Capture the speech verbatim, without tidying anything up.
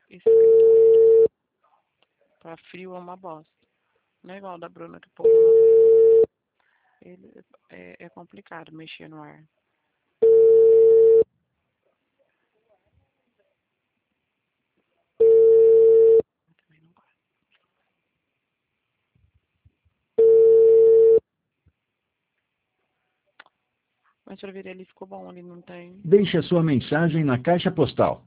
escrito. Pra frio é uma bosta. Não é igual da Bruna que o povo ele, é, é complicado mexer no ar. Mas o sorvete ali ficou bom, ele não tem. Deixe a sua mensagem na caixa postal